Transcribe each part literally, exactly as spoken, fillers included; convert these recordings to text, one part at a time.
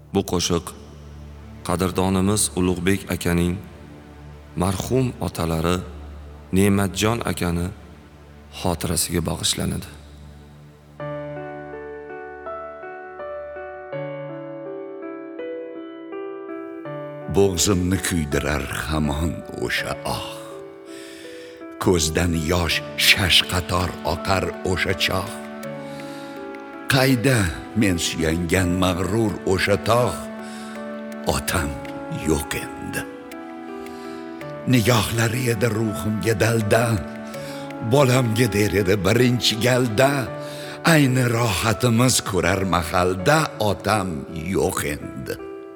Bu qo'shiq qadrdonimiz Ulug'bek akaning marhum otalari Ne'matjon akani xotirasiga bag'ishlanadi. Bo'g'zimni kuydirar hamon o'sha oh, ko'zdan yosh shash qator oqar o'sha choh. Qayda men suyangan mag'rur o'sha tog', otam yo'q endi. Nigohlari edi ruhimga dalda, bolamga der edi birinchi galda. Ayni rohatimiz ko'rar mahalda, otam yo'q endi.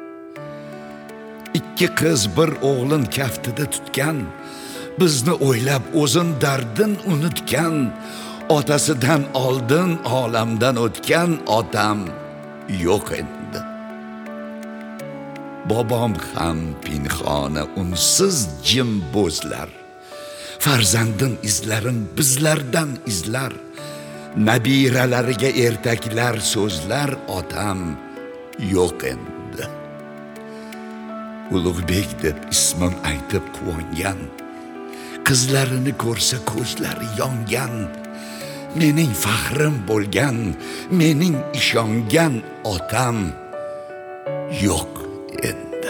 Ikki qiz bir o'g'lin kaftida tutgan, bizni o'ylab o'zin dardin unutgan. Otasidan oldin olamdan o'tgan, otam yo'q endi. Bobom ham pinhona unsiz jim bo'zlar, farzandin izlarin bizlardan izlar. Nabiralariga ertaklar so'zlar, otam yo'q endi. Ulug'bek deb ismim aytib quvongan, qizlarini ko'rsa ko'zlari yongan. Mening faxrim bo'lgan, mening ishongan otam yo'q endi.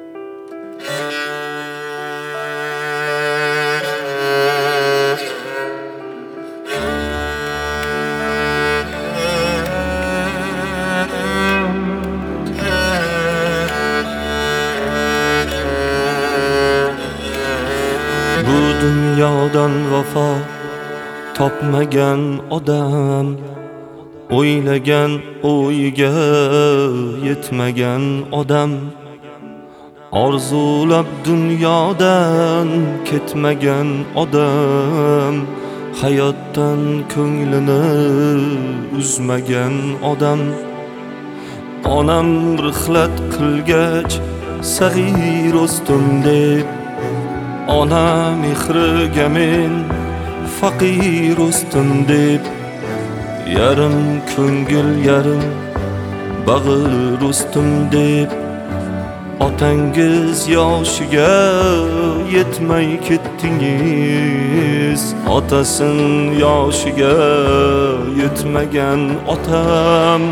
Bu dunyodan vafo topmagan odam, o'ylagan o'yiga yetmagan odam, orzulab dunyodan ketmagan odam, hayotdan ko'nglini uzmagan odam. Onam rihlat qilgach sag'ir o'sdim deb, ona mehriga men faqir o'sdim deb, yarim ko'ngil yarim bag'ir o'sdim deb. Otangiz yoshiga yetmay ketdingiz, otasin yoshiga yetmagan otam.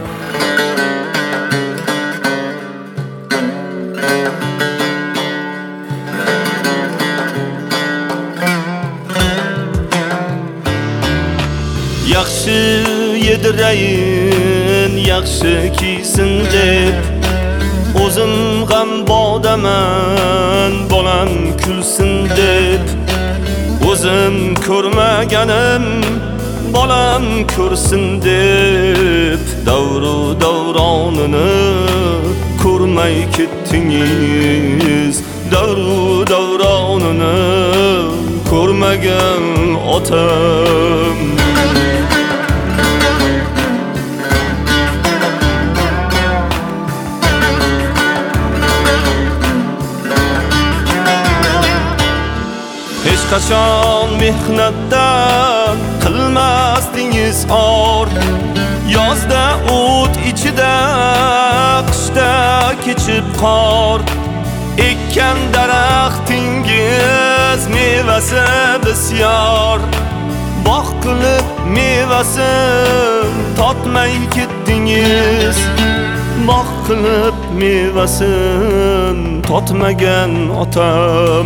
Yaxshi yedirayin, yaxshi kiysin deb, o'zim g'am bodaman, bolam kulsin deb. O'zim ko'rmaganim, bolam ko'rsin deb. Davru davronini ko'rmay ketdingiz, davru davronini ko'rmagan otam. Hech qachon mehnatdan qilmasdingiz or, yozda o't ichida, qishda kechib qor. Ekkan daraxtingiz mevasi bisyor, bog' qilib mevasin totmay ketdingiz, bog' qilib mevasin totmagan otam.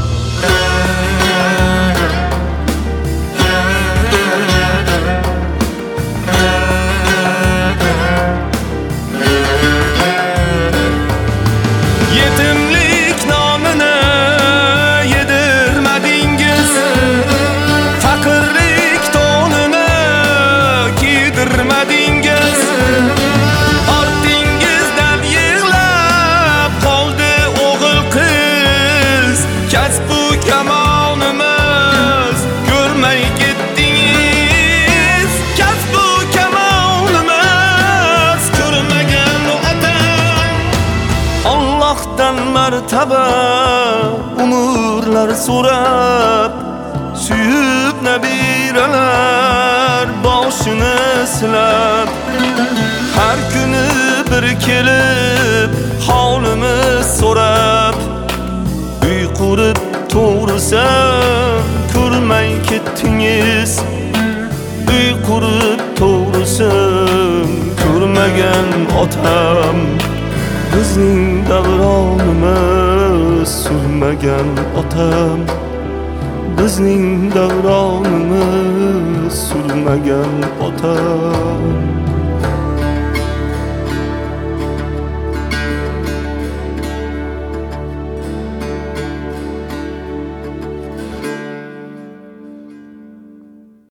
Yetimlik nomini yedirmadingiz, faqirlik to'nini kiydirmadingiz. Ortingizdan yig'lab qoldi o'g'il qiz, kasbu kamonimiz ko'rmay ketdingiz, kasbu kamonimiz ko'rmagan otam. Allohdan martaba umrlar so'rab, suyib nabiralar boshini silab, har kuni bir kelib holimiz so'rab, uy qurib to'g'risan ko'rmay ketdingiz, uy qurib to'g'risan ko'rmagan otam, bizning davronimiz surmagan otam, bizning davronimiz surmagan otam.